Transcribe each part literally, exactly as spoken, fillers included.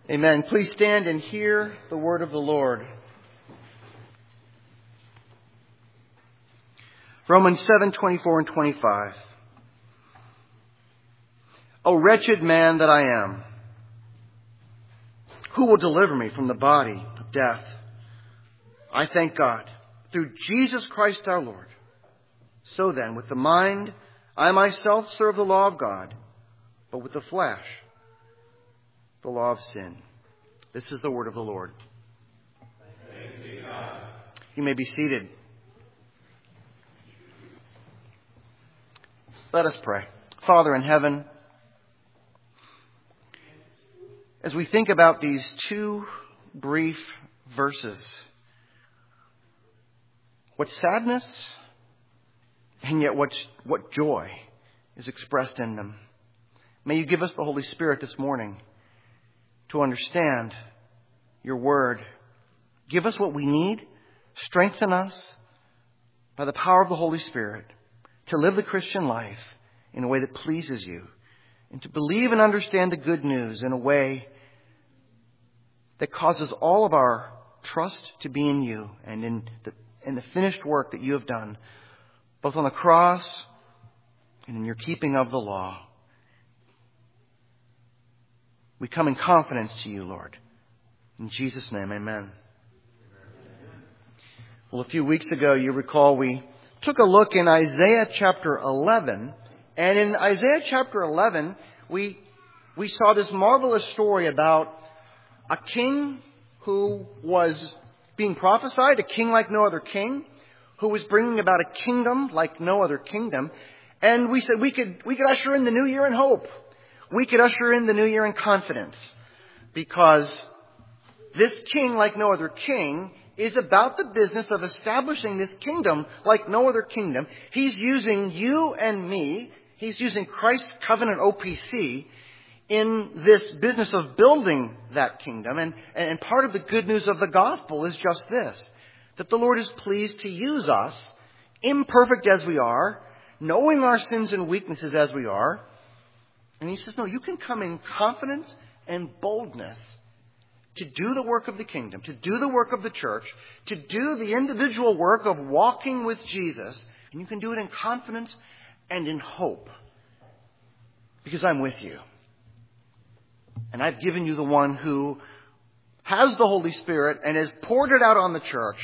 Amen. Please stand and hear the word of the Lord. Romans seven, twenty-four and twenty-five. O wretched man that I am, who will deliver me from the body of death? I thank God through Jesus Christ our Lord. So then, with the mind, I myself serve the law of God, but with the flesh, the law of sin. This is the word of the Lord. Thanks be to God. You may be seated. Let us pray. Father in heaven, as we think about these two brief verses, what sadness and yet what, what joy is expressed in them. May you give us the Holy Spirit this morning to understand your word. Give us what we need. Strengthen us by the power of the Holy Spirit to live the Christian life in a way that pleases you, and to believe and understand the good news in a way that causes all of our trust to be in you and in the, in the finished work that you have done, both on the cross and in your keeping of the law. We come in confidence to you, Lord. In Jesus' name, amen. Well, a few weeks ago, you recall, we took a look in Isaiah chapter eleven. And in Isaiah chapter eleven, we, we saw this marvelous story about a king who was being prophesied, a king like no other king, who was bringing about a kingdom like no other kingdom. And we said we could, we could usher in the new year in hope. We could usher in the new year in confidence, because this king, like no other king, is about the business of establishing this kingdom like no other kingdom. He's using you and me. He's using Christ's covenant O P C in this business of building that kingdom. And, and part of the good news of the gospel is just this, that the Lord is pleased to use us, imperfect as we are, knowing our sins and weaknesses as we are. And he says, no, you can come in confidence and boldness to do the work of the kingdom, to do the work of the church, to do the individual work of walking with Jesus. And you can do it in confidence and in hope, because I'm with you. And I've given you the one who has the Holy Spirit and has poured it out on the church.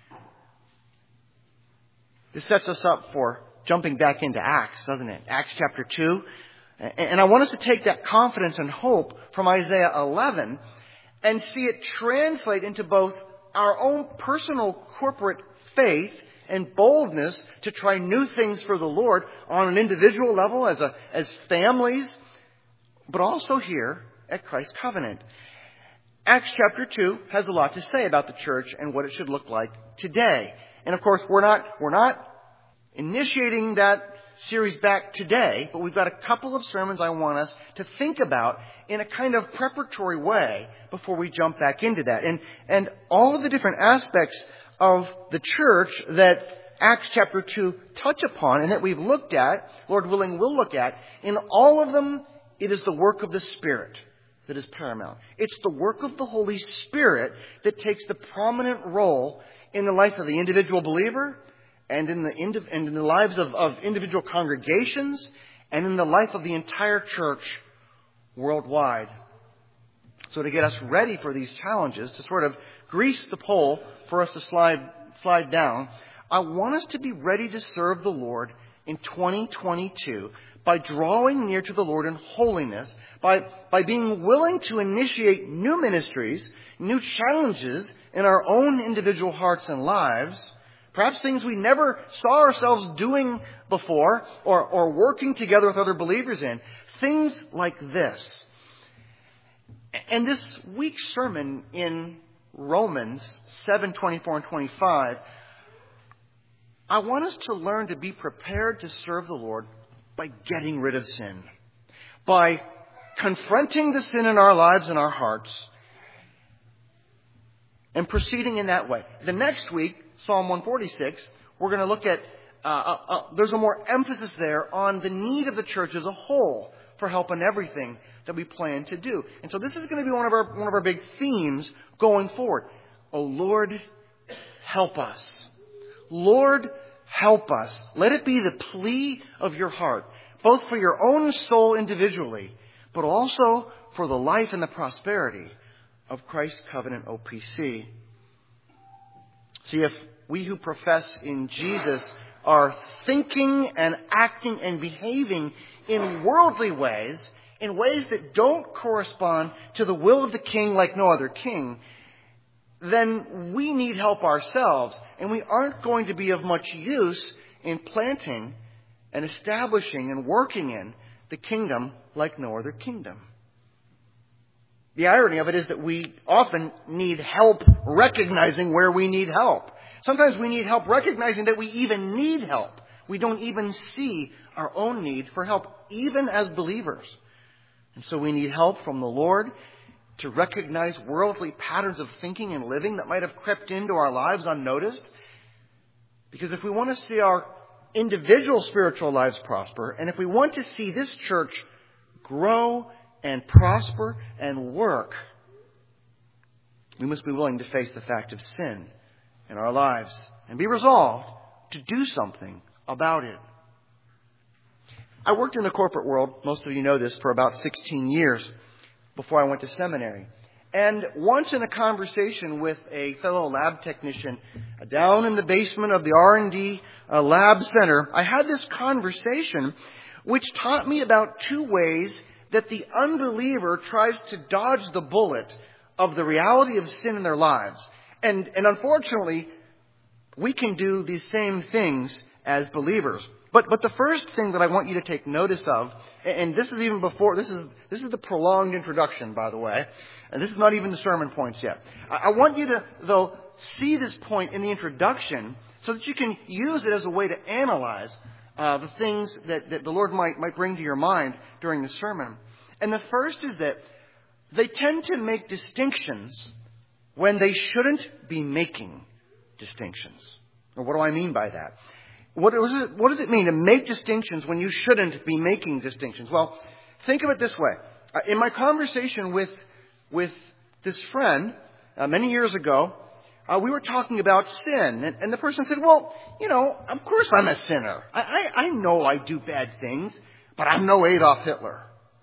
This sets us up for jumping back into Acts, doesn't it? Acts chapter two. And I want us to take that confidence and hope from Isaiah eleven and see it translate into both our own personal corporate faith and boldness to try new things for the Lord on an individual level as a, as families, but also here at Christ's covenant. Acts chapter two has a lot to say about the church and what it should look like today. And of course, we're not, we're not initiating that series back today, but we've got a couple of sermons I want us to think about in a kind of preparatory way before we jump back into that. And, and all of the different aspects of the church that Acts chapter two touch upon and that we've looked at, Lord willing, we'll look at, in all of them, it is the work of the Spirit that is paramount. It's the work of the Holy Spirit that takes the prominent role in the life of the individual believer and in the, indiv- and in the lives of, of individual congregations and in the life of the entire church worldwide. So to get us ready for these challenges, to sort of grease the pole for us to slide, slide down, I want us to be ready to serve the Lord in twenty twenty-two by drawing near to the Lord in holiness, by, by being willing to initiate new ministries, new challenges in our own individual hearts and lives, perhaps things we never saw ourselves doing before or, or working together with other believers in. Things like this. And this week's sermon in Romans seven, twenty-four and twenty-five, I want us to learn to be prepared to serve the Lord by getting rid of sin, by confronting the sin in our lives and our hearts, and proceeding in that way. The next week, Psalm one forty-six, we're going to look at, uh, uh, uh, there's a more emphasis there on the need of the church as a whole for help in everything that we plan to do. And so this is going to be one of our, one of our big themes going forward. Oh Lord, help us. Lord, help us. Let it be the plea of your heart, both for your own soul individually, but also for the life and the prosperity of Christ's Covenant O P C. See, if we who profess in Jesus are thinking and acting and behaving in worldly ways, in ways that don't correspond to the will of the King like no other king, then we need help ourselves, and we aren't going to be of much use in planting and establishing and working in the kingdom like no other kingdom. The irony of it is that we often need help recognizing where we need help. Sometimes we need help recognizing that we even need help. We don't even see our own need for help, even as believers. And so we need help from the Lord to recognize worldly patterns of thinking and living that might have crept into our lives unnoticed. Because if we want to see our individual spiritual lives prosper, and if we want to see this church grow and prosper and work, we must be willing to face the fact of sin in our lives and be resolved to do something about it. I worked in the corporate world, most of you know this, for about sixteen years before I went to seminary. And once in a conversation with a fellow lab technician down in the basement of the R and D uh, lab center, I had this conversation which taught me about two ways that the unbeliever tries to dodge the bullet of the reality of sin in their lives. And, and unfortunately, we can do these same things as believers. But, but the first thing that I want you to take notice of, and this is even before, this is, this is the prolonged introduction, by the way, and this is not even the sermon points yet. I, I want you to, though, see this point in the introduction so that you can use it as a way to analyze Uh, the things that, that the Lord might, might bring to your mind during the sermon. And the first is that they tend to make distinctions when they shouldn't be making distinctions. Now, what do I mean by that? What, is it, what does it mean to make distinctions when you shouldn't be making distinctions? Well, think of it this way. Uh, in my conversation with, with this friend uh, many years ago, Uh, we were talking about sin, and, and the person said, well, you know, of course I'm a sinner. I, I, I know I do bad things, but I'm no Adolf Hitler.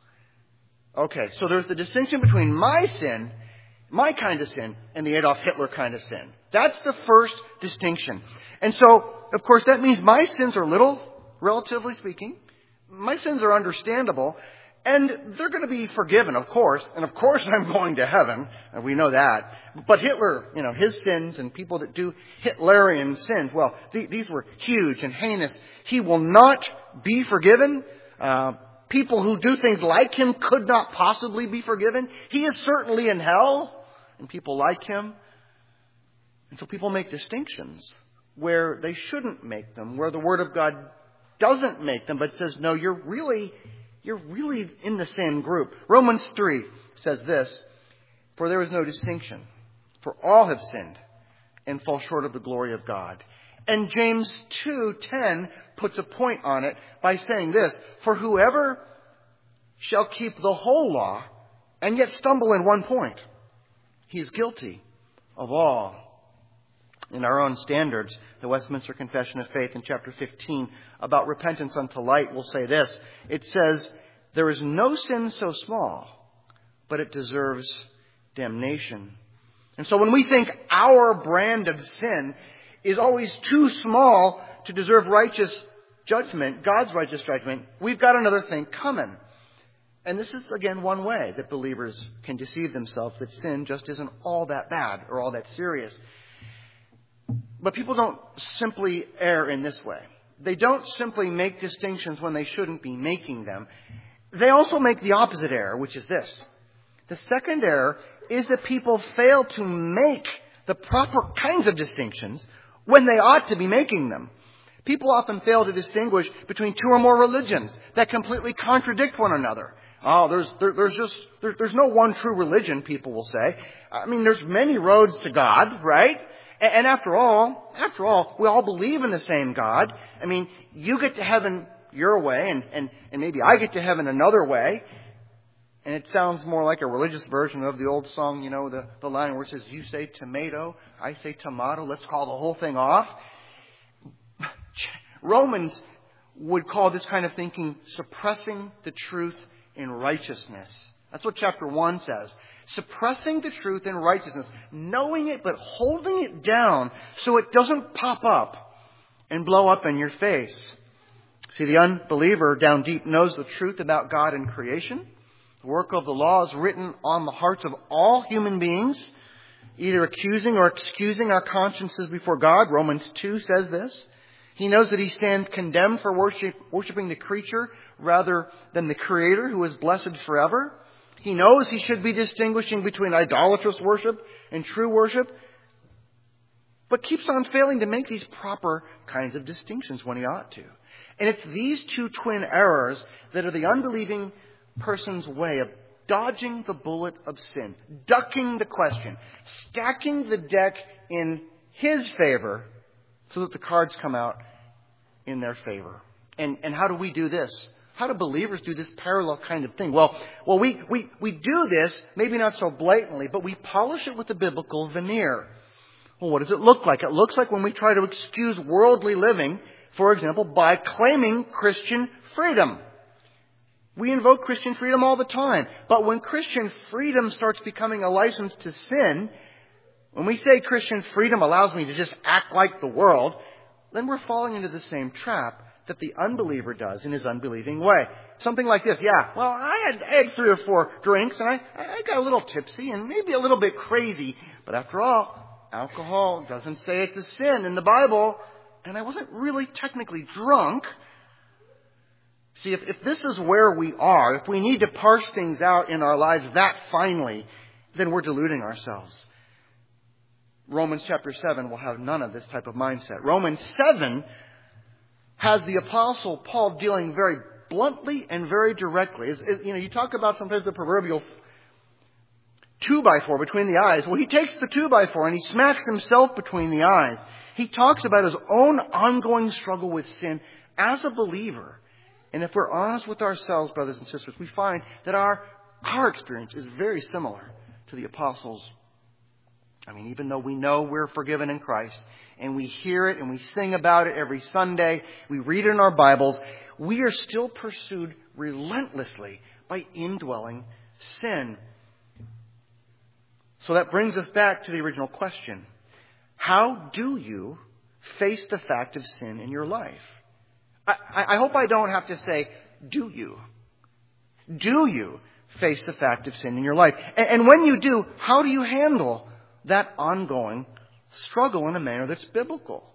Okay, so there's the distinction between my sin, my kind of sin, and the Adolf Hitler kind of sin. That's the first distinction. And so, of course, that means my sins are little, relatively speaking. My sins are understandable. And they're going to be forgiven, of course. And of course I'm going to heaven. And we know that. But Hitler, you know, his sins and people that do Hitlerian sins, well, th- these were huge and heinous. He will not be forgiven. Uh, people who do things like him could not possibly be forgiven. He is certainly in hell. And people like him. And so people make distinctions where they shouldn't make them, where the Word of God doesn't make them, but says, no, you're really... You're really in the same group. Romans three says this, for there is no distinction, for all have sinned and fall short of the glory of God. And James two ten puts a point on it by saying this, for whoever shall keep the whole law and yet stumble in one point, he is guilty of all. In our own standards, the Westminster Confession of Faith in chapter fifteen about repentance unto light will say this. It says, there is no sin so small, but it deserves damnation. And so when we think our brand of sin is always too small to deserve righteous judgment, God's righteous judgment, we've got another thing coming. And this is, again, one way that believers can deceive themselves that sin just isn't all that bad or all that serious. But people don't simply err in this way. They don't simply make distinctions when they shouldn't be making them. They also make the opposite error, which is this. The second error is that people fail to make the proper kinds of distinctions when they ought to be making them. People often fail to distinguish between two or more religions that completely contradict one another. Oh, there's there, there's just there, there's no one true religion, people will say. I mean, there's many roads to God, right? And, and after all, after all, we all believe in the same God. I mean, you get to heaven your way, and, and, and maybe I get to heaven another way. And it sounds more like a religious version of the old song, you know, the, the line where it says, you say tomato, I say tomato, let's call the whole thing off. Romans would call this kind of thinking suppressing the truth in righteousness. That's what chapter one says. Suppressing the truth in righteousness. Knowing it, but holding it down so it doesn't pop up and blow up in your face. See, the unbeliever down deep knows the truth about God and creation. The work of the law is written on the hearts of all human beings, either accusing or excusing our consciences before God. Romans two says this. He knows that he stands condemned for worship, worshiping the creature rather than the Creator, who is blessed forever. He knows he should be distinguishing between idolatrous worship and true worship, but keeps on failing to make these proper kinds of distinctions when he ought to. And it's these two twin errors that are the unbelieving person's way of dodging the bullet of sin, ducking the question, stacking the deck in his favor so that the cards come out in their favor. And, and how do we do this? How do believers do this parallel kind of thing? Well, well, we, we, we do this, maybe not so blatantly, but we polish it with the biblical veneer. Well, what does it look like? It looks like when we try to excuse worldly living, for example, by claiming Christian freedom. We invoke Christian freedom all the time. But when Christian freedom starts becoming a license to sin, when we say Christian freedom allows me to just act like the world, then we're falling into the same trap that the unbeliever does in his unbelieving way. Something like this. Yeah, well, I had, I had three or four drinks and I, I got a little tipsy and maybe a little bit crazy. But after all, alcohol doesn't say it's a sin in the Bible. And I wasn't really technically drunk. See, if, if this is where we are, if we need to parse things out in our lives that finely, then we're deluding ourselves. Romans chapter seven will have none of this type of mindset. Romans seven has the Apostle Paul dealing very bluntly and very directly. It's, it, you know, you talk about sometimes the proverbial two by four between the eyes. Well, he takes the two by four and he smacks himself between the eyes. He talks about his own ongoing struggle with sin as a believer. And if we're honest with ourselves, brothers and sisters, we find that our, our experience is very similar to the Apostles'. I mean, even though we know we're forgiven in Christ, and we hear it and we sing about it every Sunday, we read it in our Bibles, we are still pursued relentlessly by indwelling sin. So that brings us back to the original question. How do you face the fact of sin in your life? I, I hope I don't have to say, do you? Do you face the fact of sin in your life? And, and when you do, how do you handle that ongoing struggle in a manner that's biblical?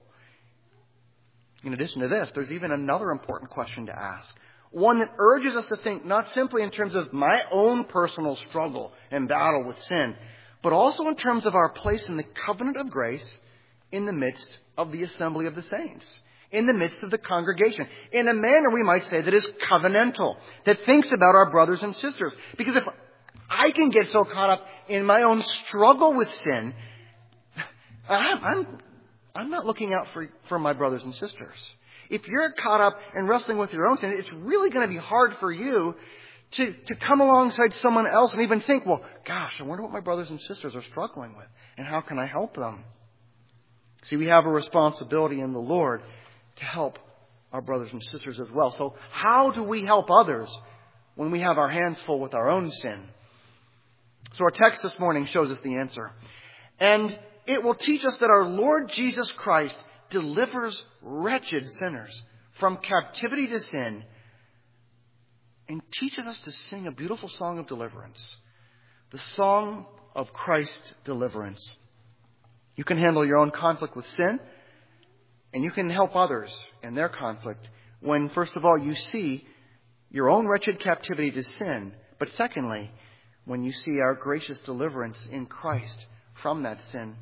In addition to this, there's even another important question to ask. One that urges us to think not simply in terms of my own personal struggle and battle with sin, but also in terms of our place in the covenant of grace in the midst of the assembly of the saints, in the midst of the congregation, in a manner we might say that is covenantal, that thinks about our brothers and sisters. Because if I can get so caught up in my own struggle with sin, I'm, I'm, I'm not looking out for, for my brothers and sisters. If you're caught up in wrestling with your own sin, it's really going to be hard for you to, to come alongside someone else and even think, well, gosh, I wonder what my brothers and sisters are struggling with, and how can I help them? See, we have a responsibility in the Lord to help our brothers and sisters as well. So how do we help others when we have our hands full with our own sin? So our text this morning shows us the answer. And it will teach us that our Lord Jesus Christ delivers wretched sinners from captivity to sin and teaches us to sing a beautiful song of deliverance. The song of Christ's deliverance. You can handle your own conflict with sin, and you can help others in their conflict when, first of all, you see your own wretched captivity to sin, but secondly, when you see our gracious deliverance in Christ from that sin.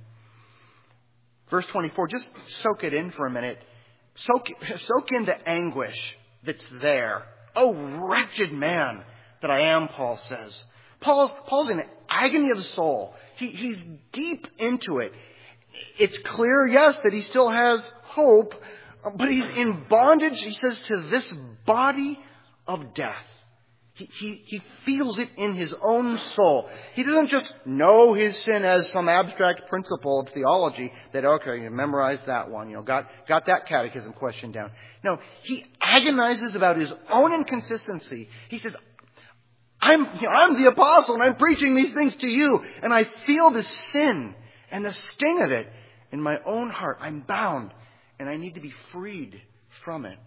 Verse twenty-four, just soak it in for a minute. Soak, soak in the anguish that's there. Oh, wretched man that I am, Paul says. Paul's, Paul's in agony of soul. He, he's deep into it. It's clear, yes, that he still has hope, but he's in bondage, he says, to this body of death. He, he, he feels it in his own soul. He doesn't just know his sin as some abstract principle of theology that, okay, you memorized that one, you know, got, got that catechism question down. No, he agonizes about his own inconsistency. He says, I'm, you know, I'm the apostle and I'm preaching these things to you, and I feel the sin and the sting of it in my own heart. I'm bound and I need to be freed from it.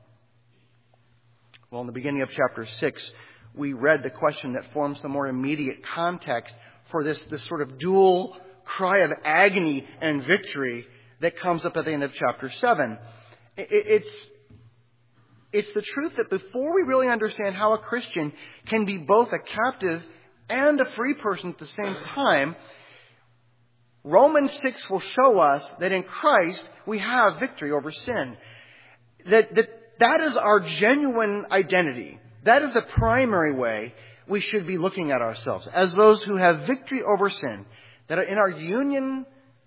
Well, in the beginning of chapter six, we read the question that forms the more immediate context for this, this sort of dual cry of agony and victory that comes up at the end of chapter seven. It, it's, it's the truth that before we really understand how a Christian can be both a captive and a free person at the same time, Romans six will show us that in Christ we have victory over sin. That, that, that is our genuine identity. That is the primary way we should be looking at ourselves, as those who have victory over sin, that are in our union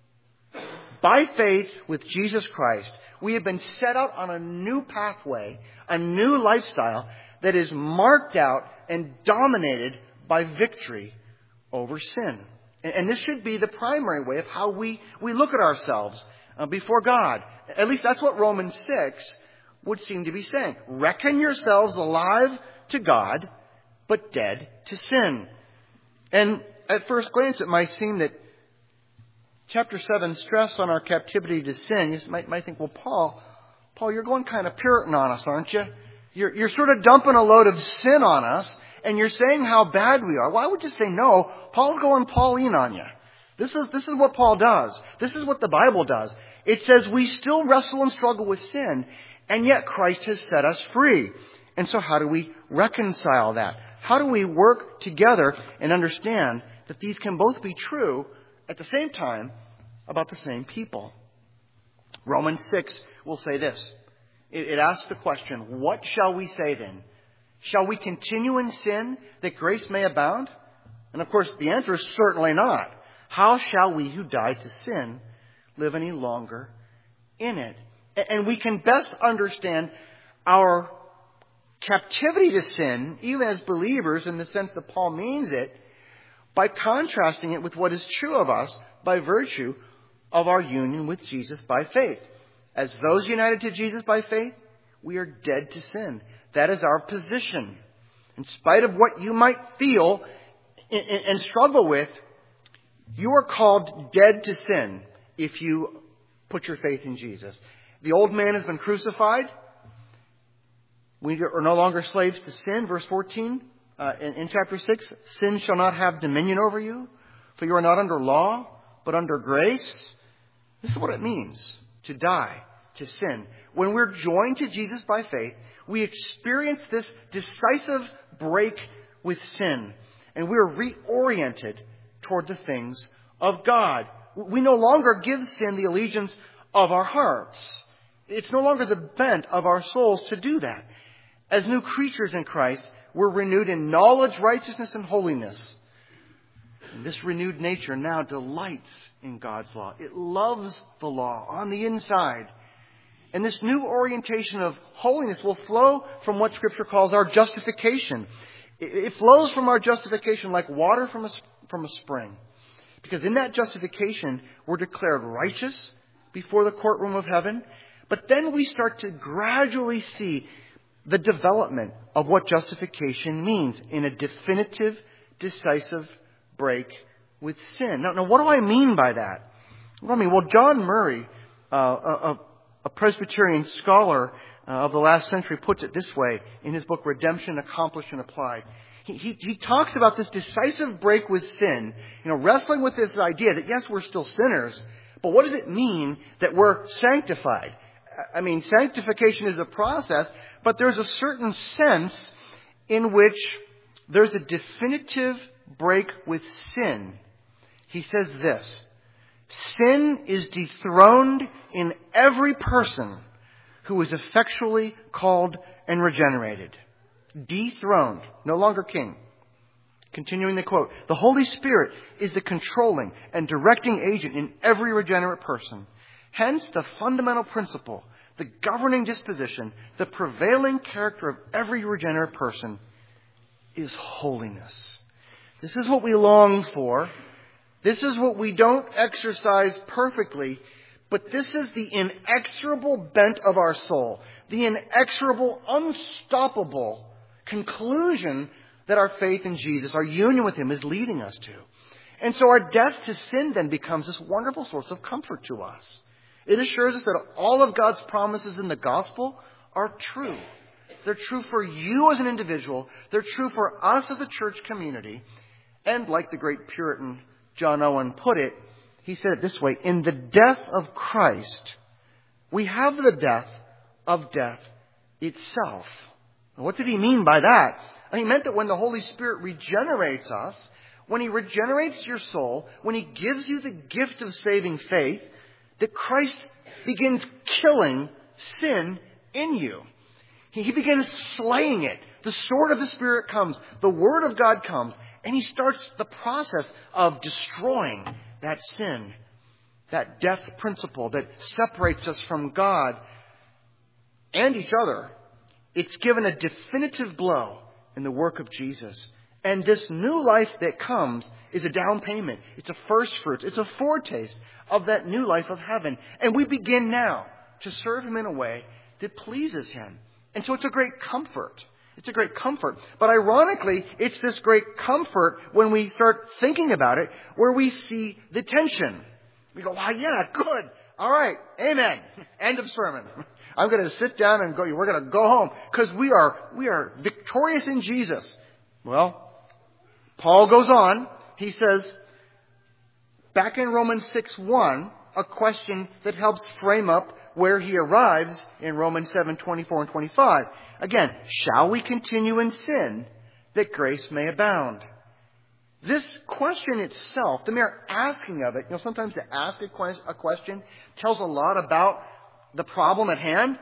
by faith with Jesus Christ. We have been set out on a new pathway, a new lifestyle that is marked out and dominated by victory over sin. And this should be the primary way of how we, we look at ourselves uh, before God. At least that's what Romans six would seem to be saying. Reckon yourselves alive to God, but dead to sin. And at first glance, it might seem that chapter seven stress on our captivity to sin. You might, might think, well, Paul, Paul, you're going kind of Puritan on us, aren't you? You're, you're sort of dumping a load of sin on us, and you're saying how bad we are. Why would you say no? Paul's going Pauline on you. This is, this is what Paul does. This is what the Bible does. It says we still wrestle and struggle with sin, and yet Christ has set us free. And so how do we reconcile that? How do we work together and understand that these can both be true at the same time about the same people? Romans six will say this. It, it asks the question, what shall we say then? Shall we continue in sin that grace may abound? And of course, the answer is certainly not. How shall we who died to sin live any longer in it? And we can best understand our captivity to sin, even as believers, in the sense that Paul means it, by contrasting it with what is true of us by virtue of our union with Jesus by faith. As those united to Jesus by faith, we are dead to sin. That is our position. In spite of what you might feel and struggle with, you are called dead to sin if you put your faith in Jesus. The old man has been crucified. We are no longer slaves to sin. Verse fourteen uh, in, in chapter six, sin shall not have dominion over you, for you are not under law, but under grace. This is what it means to die to sin. When we're joined to Jesus by faith, we experience this decisive break with sin, and we're reoriented toward the things of God. We no longer give sin the allegiance of our hearts. It's no longer the bent of our souls to do that. As new creatures in Christ, we're renewed in knowledge, righteousness, and holiness. And this renewed nature now delights in God's law. It loves the law on the inside. And this new orientation of holiness will flow from what Scripture calls our justification. It flows from our justification like water from a, from a spring. Because in that justification, we're declared righteous before the courtroom of heaven. But then we start to gradually see the development of what justification means in a definitive, decisive break with sin. Now, now what do I mean by that? What do I mean? Well, John Murray, uh, a, a Presbyterian scholar uh, of the last century, puts it this way in his book, Redemption Accomplished and Applied. He, he, he talks about this decisive break with sin, you know, wrestling with this idea that, yes, we're still sinners, but what does it mean that we're sanctified? I mean, sanctification is a process, but there's a certain sense in which there's a definitive break with sin. He says this: sin is dethroned in every person who is effectually called and regenerated. Dethroned, no longer king. Continuing the quote, the Holy Spirit is the controlling and directing agent in every regenerate person. Hence, the fundamental principle, the governing disposition, the prevailing character of every regenerate person is holiness. This is what we long for. This is what we don't exercise perfectly, but this is the inexorable bent of our soul, the inexorable, unstoppable conclusion that our faith in Jesus, our union with Him, is leading us to. And so our death to sin then becomes this wonderful source of comfort to us. It assures us that all of God's promises in the gospel are true. They're true for you as an individual. They're true for us as a church community. And like the great Puritan John Owen put it, he said it this way: in the death of Christ, we have the death of death itself. What did he mean by that? And he meant that when the Holy Spirit regenerates us, when He regenerates your soul, when He gives you the gift of saving faith, that Christ begins killing sin in you. He begins slaying it. The sword of the Spirit comes. The Word of God comes. And He starts the process of destroying that sin, that death principle that separates us from God and each other. It's given a definitive blow in the work of Jesus. And this new life that comes is a down payment. It's a first fruit. It's a foretaste of that new life of heaven. And we begin now to serve Him in a way that pleases Him. And so it's a great comfort. It's a great comfort. But ironically, it's this great comfort when we start thinking about it, where we see the tension. We go, wow, yeah, good. All right. Amen. End of sermon. I'm going to sit down and go, we're going to go home because we are, we are victorious in Jesus. Well, Paul goes on. He says, back in Romans six one, a question that helps frame up where he arrives in Romans seven twenty-four and twenty-five. Again, shall we continue in sin that grace may abound? This question itself, the mere asking of it, you know, sometimes to ask a question tells a lot about the problem at hand.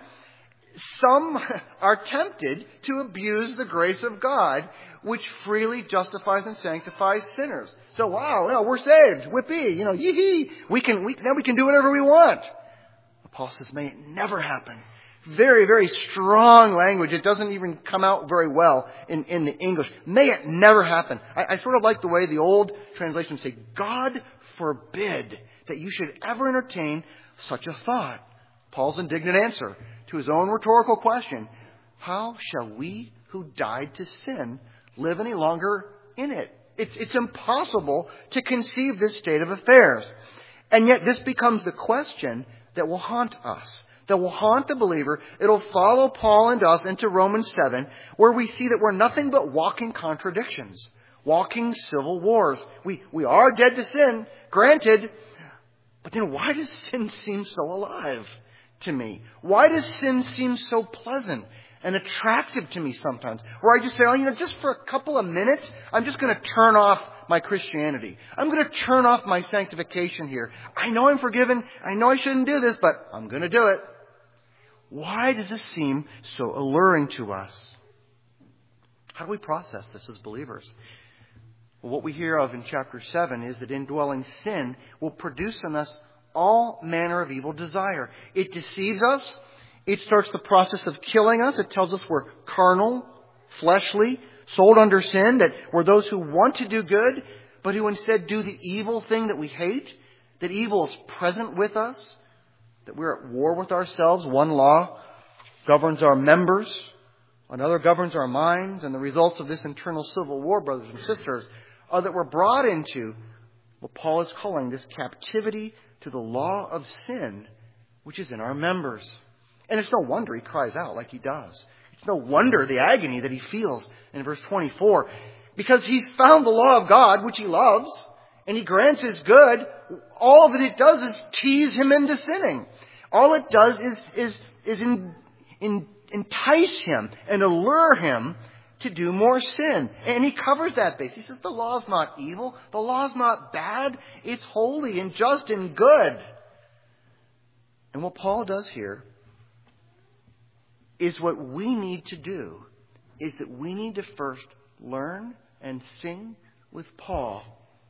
Some are tempted to abuse the grace of God, which freely justifies and sanctifies sinners. So, wow, you know, we're saved. Whippy, you know, yee-hee. We can, we, now we can do whatever we want. Paul says, may it never happen. Very, very strong language. It doesn't even come out very well in, in the English. May it never happen. I, I sort of like the way the old translations say, God forbid that you should ever entertain such a thought. Paul's indignant answer to his own rhetorical question, how shall we who died to sin live any longer in it? It's, it's impossible to conceive this state of affairs. And yet this becomes the question that will haunt us, that will haunt the believer. It'll follow Paul and us into Romans seven, where we see that we're nothing but walking contradictions, walking civil wars. We, we are dead to sin, granted, but then why does sin seem so alive to me? Why does sin seem so pleasant and attractive to me sometimes? Where I just say, oh, you know, just for a couple of minutes, I'm just going to turn off my Christianity. I'm going to turn off my sanctification here. I know I'm forgiven. I know I shouldn't do this, but I'm going to do it. Why does this seem so alluring to us? How do we process this as believers? Well, what we hear of in chapter seven is that indwelling sin will produce in us all manner of evil desire. It deceives us. It starts the process of killing us. It tells us we're carnal, fleshly, sold under sin, that we're those who want to do good, but who instead do the evil thing that we hate, that evil is present with us, that we're at war with ourselves. One law governs our members, another governs our minds, and the results of this internal civil war, brothers and sisters, are that we're brought into what Paul is calling this captivity to the law of sin, which is in our members. And it's no wonder he cries out like he does. It's no wonder the agony that he feels in verse twenty-four, because he's found the law of God, which he loves, and he grants his good. All that it does is tease him into sinning. All it does is, is, is in, in, entice him and allure him to do more sin. And he covers that base. He says the law's not evil. The law's not bad. It's holy and just and good. And what Paul does here is what we need to do, is that we need to first learn and sing with Paul.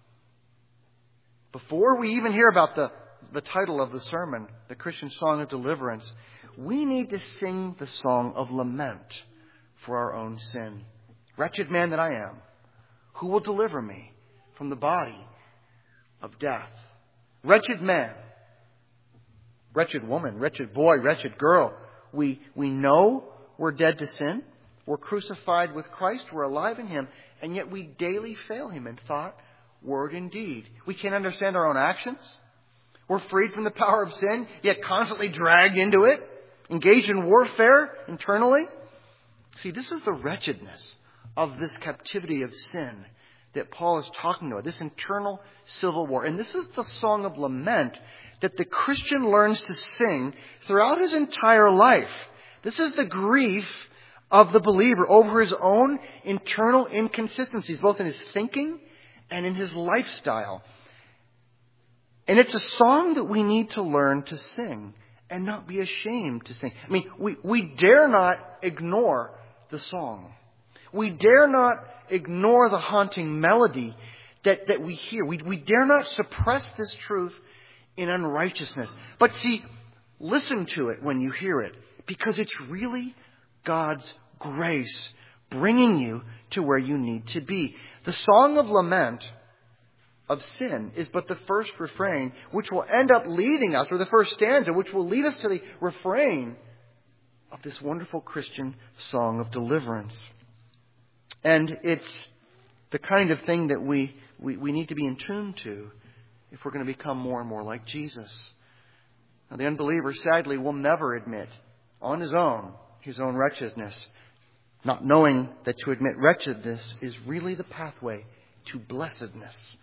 Before we even hear about the, the title of the sermon, the Christian Song of Deliverance, we need to sing the song of lament for our own sin. Wretched man that I am, who will deliver me from the body of death? Wretched man, wretched woman, wretched boy, wretched girl. We, we know we're dead to sin. We're crucified with Christ. We're alive in Him. And yet we daily fail Him in thought, word, and deed. We can't understand our own actions. We're freed from the power of sin, yet constantly dragged into it, engaged in warfare internally. See, this is the wretchedness of this captivity of sin that Paul is talking about, this internal civil war. And this is the song of lament that the Christian learns to sing throughout his entire life. This is the grief of the believer over his own internal inconsistencies, both in his thinking and in his lifestyle. And it's a song that we need to learn to sing and not be ashamed to sing. I mean, we, we dare not ignore the song. We dare not ignore the haunting melody that, that we hear. We, we dare not suppress this truth in unrighteousness. But see, listen to it when you hear it, because it's really God's grace bringing you to where you need to be. The song of lament of sin is but the first refrain, which will end up leading us, or the first stanza, which will lead us to the refrain of this wonderful Christian song of deliverance. And it's the kind of thing that we, we, we need to be in tune to if we're going to become more and more like Jesus. Now, the unbeliever, sadly, will never admit on his own his own wretchedness, not knowing that to admit wretchedness is really the pathway to blessedness.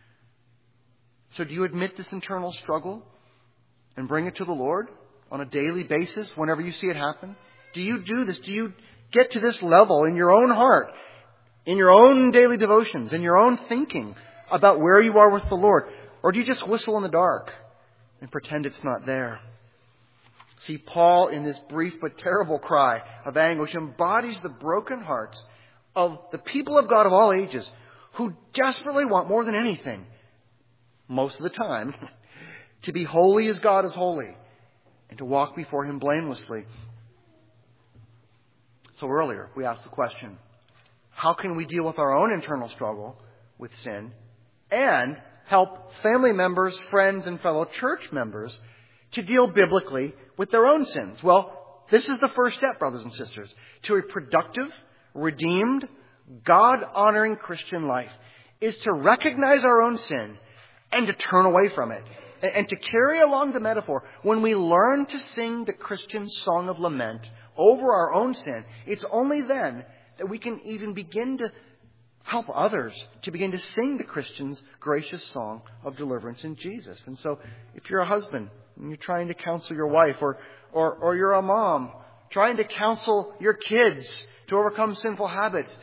So do you admit this internal struggle and bring it to the Lord on a daily basis whenever you see it happen? Do you do this? Do you get to this level in your own heart, in your own daily devotions, in your own thinking about where you are with the Lord? Or do you just whistle in the dark and pretend it's not there? See, Paul, in this brief but terrible cry of anguish, embodies the broken hearts of the people of God of all ages who desperately want more than anything, most of the time, to be holy as God is holy and to walk before Him blamelessly. So earlier, we asked the question, how can we deal with our own internal struggle with sin and help family members, friends, and fellow church members to deal biblically with their own sins? Well, this is the first step, brothers and sisters, to a productive, redeemed, God-honoring Christian life, is to recognize our own sin and to turn away from it. And to carry along the metaphor, when we learn to sing the Christian song of lament over our own sin, it's only then that we can even begin to help others to begin to sing the Christian's gracious song of deliverance in Jesus. And so, if you're a husband and you're trying to counsel your wife, or, or, or you're a mom trying to counsel your kids to overcome sinful habits,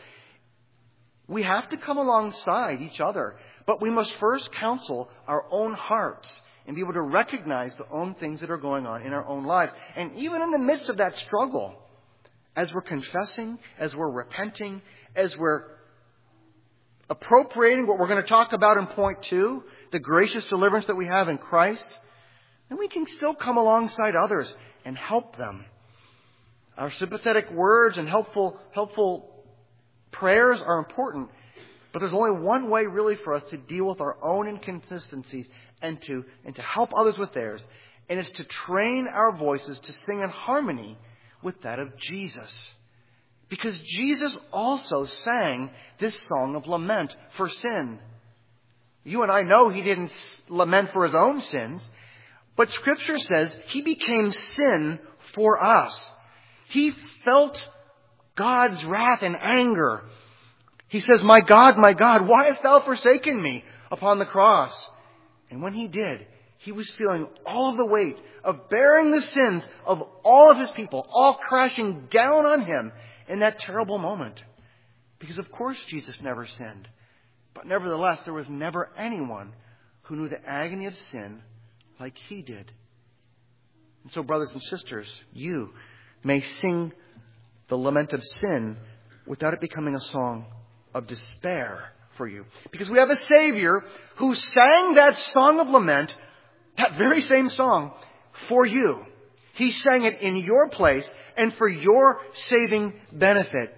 we have to come alongside each other. But we must first counsel our own hearts and be able to recognize the own things that are going on in our own lives. And even in the midst of that struggle, as we're confessing, as we're repenting, as we're appropriating what we're going to talk about in point two, the gracious deliverance that we have in Christ, then we can still come alongside others and help them. Our sympathetic words and helpful, helpful prayers are important, but there's only one way really for us to deal with our own inconsistencies and to, and to help others with theirs, and it's to train our voices to sing in harmony with that of Jesus. Because Jesus also sang this song of lament for sin. You and I know He didn't lament for His own sins, but Scripture says He became sin for us. He felt God's wrath and anger. He says, "My God, my God, why hast thou forsaken me?" upon the cross. And when He did, He was feeling all of the weight of bearing the sins of all of His people, all crashing down on Him in that terrible moment. Because of course Jesus never sinned. But nevertheless, there was never anyone who knew the agony of sin like He did. And so, brothers and sisters, you may sing the lament of sin without it becoming a song of despair for you. Because we have a Savior who sang that song of lament, that very same song, for you. He sang it in your place and for your saving benefit.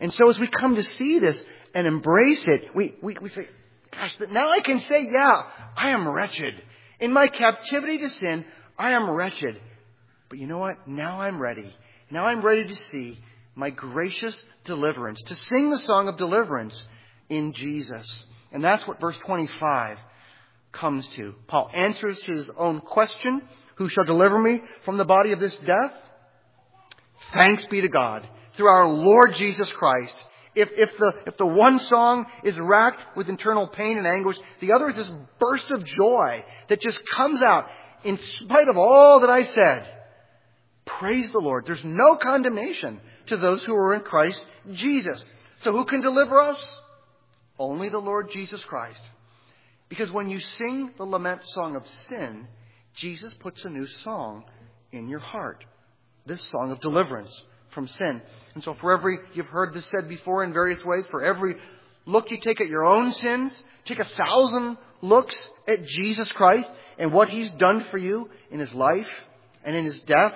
And so as we come to see this and embrace it, we, we, we say, gosh, now I can say, yeah, I am wretched. In my captivity to sin, I am wretched. But you know what? Now I'm ready. Now I'm ready to see my gracious deliverance, to sing the song of deliverance in Jesus. And that's what verse twenty-five comes to. Paul answers his own question, who shall deliver me from the body of this death? Thanks be to God through our Lord Jesus Christ. If, if the, if the one song is racked with internal pain and anguish, the other is this burst of joy that just comes out in spite of all that I said. Praise the Lord. There's no condemnation to those who are in Christ Jesus. So who can deliver us? Only the Lord Jesus Christ. Because when you sing the lament song of sin, Jesus puts a new song in your heart. This song of deliverance from sin. And so for every, you've heard this said before in various ways, for every look you take at your own sins, take a thousand looks at Jesus Christ and what He's done for you in His life and in His death.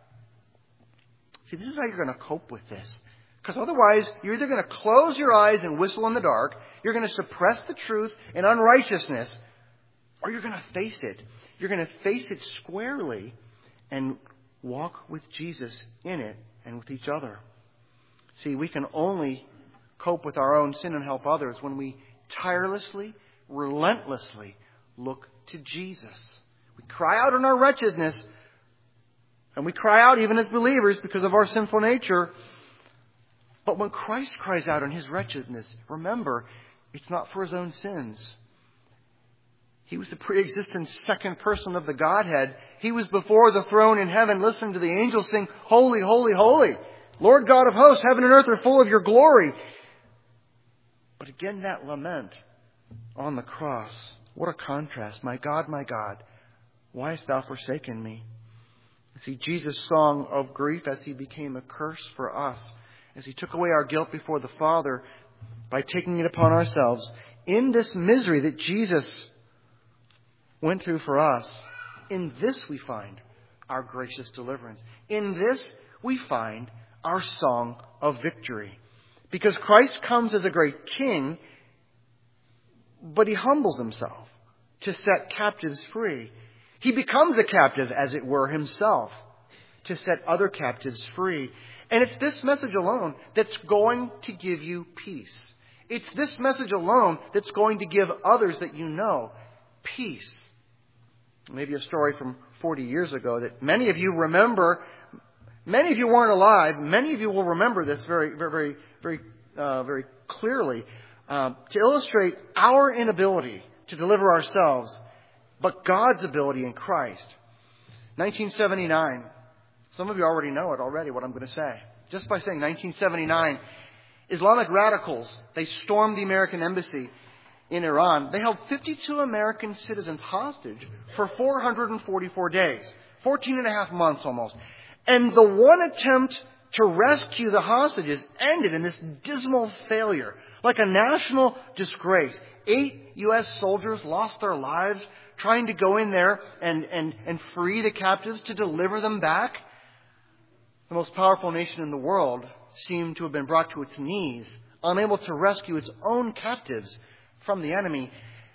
See, this is how you're going to cope with this. Because otherwise, you're either going to close your eyes and whistle in the dark, you're going to suppress the truth in unrighteousness, or you're going to face it. You're going to face it squarely and walk with Jesus in it and with each other. See, we can only cope with our own sin and help others when we tirelessly, relentlessly look to Jesus. We cry out in our wretchedness, and we cry out even as believers because of our sinful nature. But when Christ cries out in His wretchedness, remember, it's not for His own sins. He was the pre-existent second person of the Godhead. He was before the throne in heaven, listening to the angels sing, Holy, holy, holy. Lord God of hosts, heaven and earth are full of your glory. But again, that lament on the cross. What a contrast. My God, my God, why hast thou forsaken me? See, Jesus' song of grief as He became a curse for us, as He took away our guilt before the Father by taking it upon ourselves. In this misery that Jesus went through for us, in this we find our gracious deliverance. In this we find our song of victory. Because Christ comes as a great king, but He humbles Himself to set captives free. He becomes a captive, as it were, Himself to set other captives free. And it's this message alone that's going to give you peace. It's this message alone that's going to give others that you know peace. Maybe a story from forty years ago that many of you remember. Many of you weren't alive. Many of you will remember this very, very, very, very, uh, very clearly uh, to illustrate our inability to deliver ourselves, but God's ability in Christ. nineteen seventy-nine. Some of you already know it already, what I'm going to say. Just by saying nineteen seventy-nine, Islamic radicals, they stormed the American embassy in Iran. They held fifty-two American citizens hostage for four hundred forty-four days. fourteen and a half months almost. And the one attempt to rescue the hostages ended in this dismal failure. Like a national disgrace. Eight U S soldiers lost their lives trying to go in there and, and, and free the captives, to deliver them back. The most powerful nation in the world seemed to have been brought to its knees, unable to rescue its own captives from the enemy.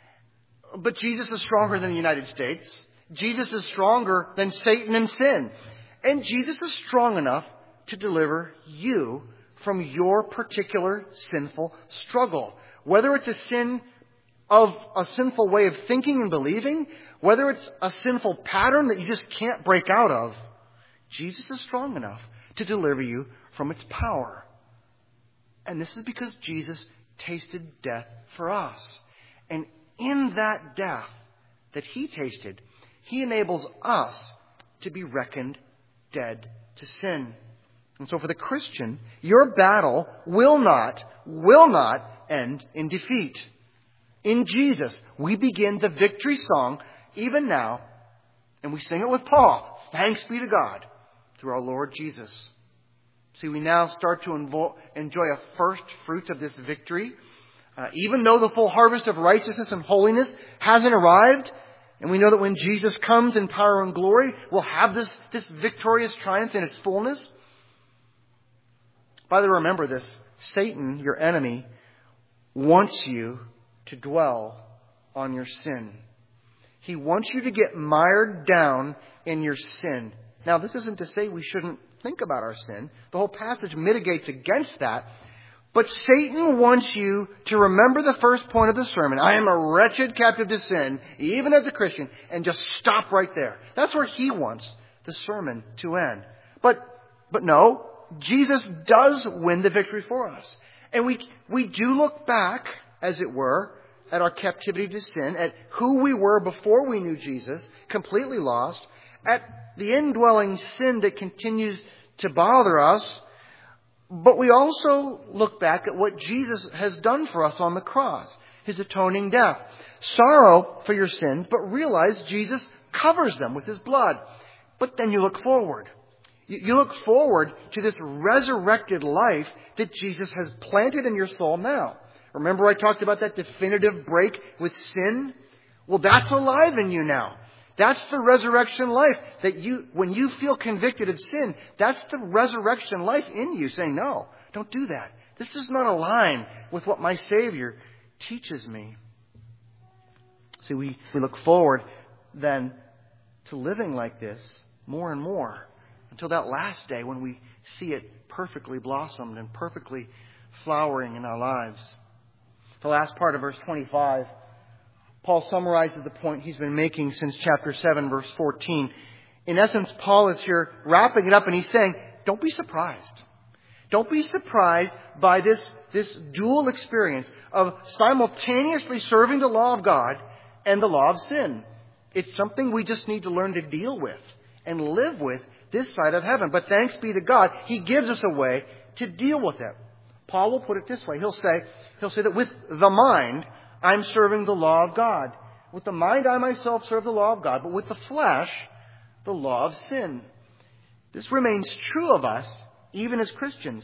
But Jesus is stronger than the United States. Jesus is stronger than Satan and sin. And Jesus is strong enough to deliver you from your particular sinful struggle. Whether it's a sin of a sinful way of thinking and believing, whether it's a sinful pattern that you just can't break out of, Jesus is strong enough to deliver you from its power. And this is because Jesus tasted death for us. And in that death that He tasted, He enables us to be reckoned dead to sin. And so for the Christian, your battle will not, will not end in defeat. In Jesus, we begin the victory song even now, and we sing it with Paul. Thanks be to God through our Lord Jesus. See, we now start to invo- enjoy a first fruits of this victory. Uh, even though the full harvest of righteousness and holiness hasn't arrived, and we know that when Jesus comes in power and glory, we'll have this, this victorious triumph in its fullness. By the way, remember this. Satan, your enemy, wants you to dwell on your sin. He wants you to get mired down in your sin. Now, this isn't to say we shouldn't think about our sin. The whole passage mitigates against that. But Satan wants you to remember the first point of the sermon. I am a wretched captive to sin, even as a Christian, and just stop right there. That's where he wants the sermon to end. But, but no, Jesus does win the victory for us. And we, we do look back, as it were, at our captivity to sin, at who we were before we knew Jesus, completely lost, at the indwelling sin that continues to bother us. But we also look back at what Jesus has done for us on the cross, His atoning death. Sorrow for your sins, but realize Jesus covers them with His blood. But then you look forward. You look forward to this resurrected life that Jesus has planted in your soul now. Remember I talked about that definitive break with sin? Well, that's alive in you now. That's the resurrection life that you, when you feel convicted of sin, that's the resurrection life in you saying, no, don't do that. This does not align with what my Savior teaches me. See, we, we look forward then to living like this more and more until that last day when we see it perfectly blossomed and perfectly flowering in our lives. The last part of verse twenty-five, Paul summarizes the point he's been making since chapter seven, verse fourteen. In essence, Paul is here wrapping it up and he's saying, don't be surprised. Don't be surprised by this, this dual experience of simultaneously serving the law of God and the law of sin. It's something we just need to learn to deal with and live with this side of heaven. But thanks be to God, He gives us a way to deal with it. Paul will put it this way. He'll say, he'll say that with the mind, I'm serving the law of God. With the mind, I myself serve the law of God. But with the flesh, the law of sin. This remains true of us, even as Christians.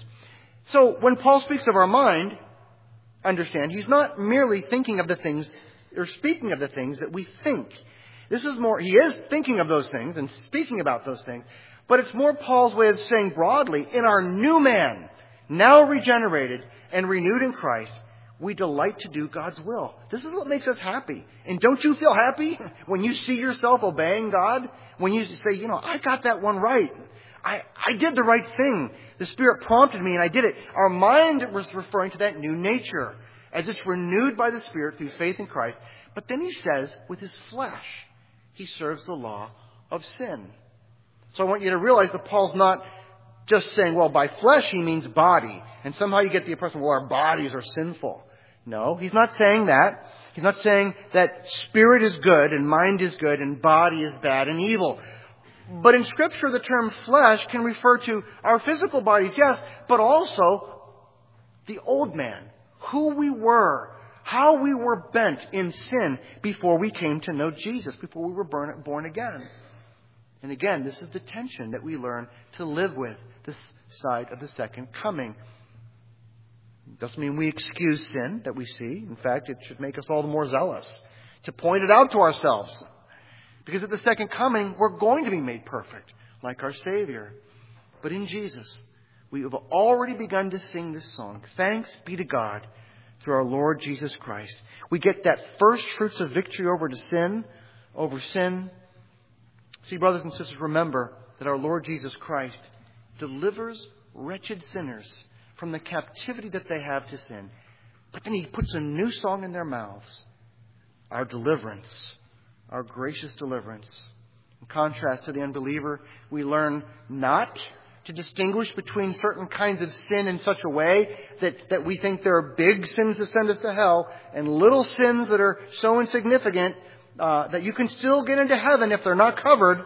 So when Paul speaks of our mind, understand, he's not merely thinking of the things, or speaking of the things that we think. This is more, he is thinking of those things and speaking about those things. But it's more Paul's way of saying broadly, in our new man, now regenerated and renewed in Christ, we delight to do God's will. This is what makes us happy. And don't you feel happy when you see yourself obeying God? When you say, you know, I got that one right. I, I did the right thing. The Spirit prompted me and I did it. Our mind was referring to that new nature as it's renewed by the Spirit through faith in Christ. But then he says, with his flesh, he serves the law of sin. So I want you to realize that Paul's not just saying, well, by flesh he means body. And somehow you get the impression, well, our bodies are sinful. No, he's not saying that. He's not saying that spirit is good and mind is good and body is bad and evil. But in Scripture, the term flesh can refer to our physical bodies, yes, but also the old man, who we were, how we were bent in sin before we came to know Jesus, before we were born again. And again, this is the tension that we learn to live with this side of the second coming. It doesn't mean we excuse sin that we see. In fact, it should make us all the more zealous to point it out to ourselves. Because at the second coming, we're going to be made perfect, like our Savior. But in Jesus, we have already begun to sing this song. Thanks be to God through our Lord Jesus Christ. We get that first fruits of victory over to sin, over sin. See, brothers and sisters, remember that our Lord Jesus Christ delivers wretched sinners from the captivity that they have to sin. But then He puts a new song in their mouths. Our deliverance. Our gracious deliverance. In contrast to the unbeliever, we learn not to distinguish between certain kinds of sin in such a way that, that we think there are big sins that send us to hell and little sins that are so insignificant uh, that you can still get into heaven if they're not covered.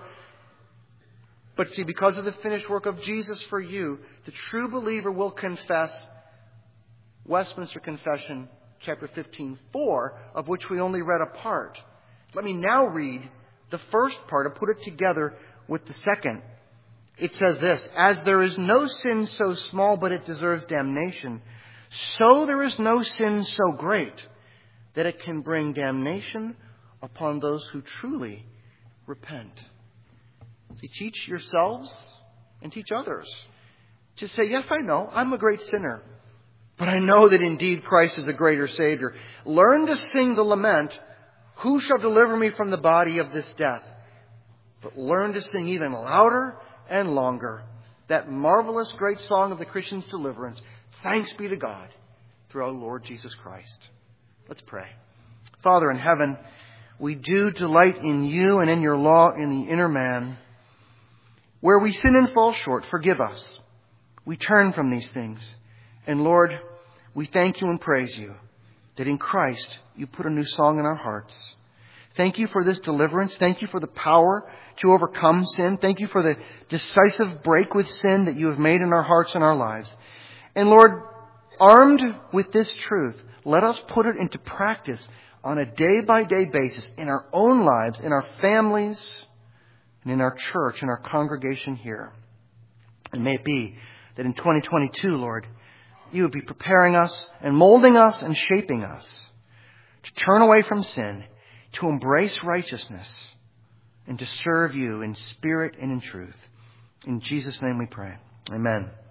But see, because of the finished work of Jesus for you, the true believer will confess Westminster Confession, chapter fifteen, four, of which we only read a part. Let me now read the first part and put it together with the second. It says this, as there is no sin so small but it deserves damnation, so there is no sin so great that it can bring damnation upon those who truly repent. See, teach yourselves and teach others to say, yes, I know, I'm a great sinner. But I know that indeed Christ is a greater Savior. Learn to sing the lament, who shall deliver me from the body of this death? But learn to sing even louder and longer that marvelous great song of the Christian's deliverance. Thanks be to God through our Lord Jesus Christ. Let's pray. Father in heaven, we do delight in you and in your law in the inner man. Where we sin and fall short, forgive us. We turn from these things. And Lord, we thank you and praise you that in Christ you put a new song in our hearts. Thank you for this deliverance. Thank you for the power to overcome sin. Thank you for the decisive break with sin that you have made in our hearts and our lives. And Lord, armed with this truth, let us put it into practice on a day-by-day basis in our own lives, in our families, and in our church, in our congregation here. And may it be that in twenty twenty-two, Lord, you would be preparing us and molding us and shaping us to turn away from sin, to embrace righteousness, and to serve you in spirit and in truth. In Jesus' name we pray. Amen.